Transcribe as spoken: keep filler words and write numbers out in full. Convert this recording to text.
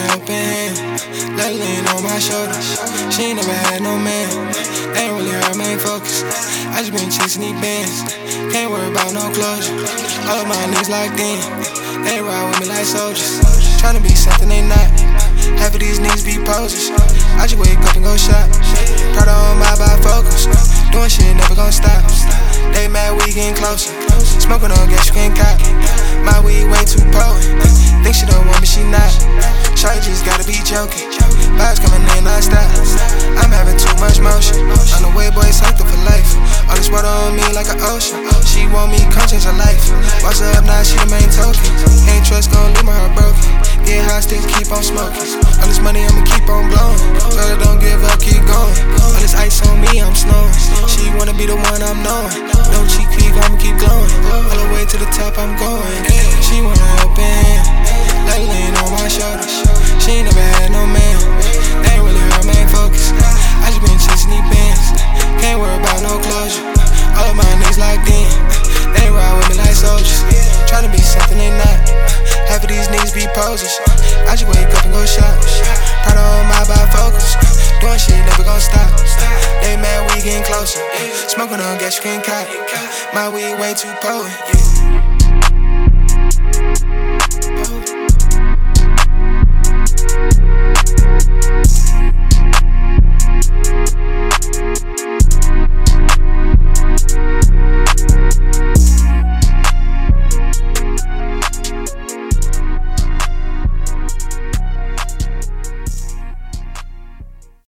helping hand, let her lean on my shoulder. She ain't never had no man, ain't really her main focus. I just been chasing these bands, can't worry about no closure. All of my niggas locked in, they ride with me like soldiers. Tryna be something they not, half of these niggas be posers. I just wake up and go shop, Prada on my bifocals. Doing shit never gon' stop, they mad we getting closer. Smoking on gas you can't cop, my weed way too potent. Think she don't want me, she not. Shawty just gotta be joking, vibes coming in non-stop. I'm having too much motion, on the way boy cycle for life. All this water on me like an ocean, she want me, come change her life. Boss her up now, she the main token. Ain't trust gon' leave my heart broken. Get high, still keep on smoking. All this money I'ma keep on blowing. Tell her don't give up, keep going. All this ice on me, I'm snowing. She wanna be the one I'm knowing. No cheek peek, I'ma keep glowing. All the way to the top, I'm going. She wanna help hand, let her lean on my shoulders. She ain't never had no man, ain't really her main focus. I just been chasing these bands, can't worry about no closure. All of my niggas locked in, they ride with me like soldiers. Tryna be something they not, half of these niggas be posers. I just wake up and go shop, Prada on my bifocals. Doing shit never gon' stop, they mad we getting closer. Smoking on gas you can't cop, my weed way too potent.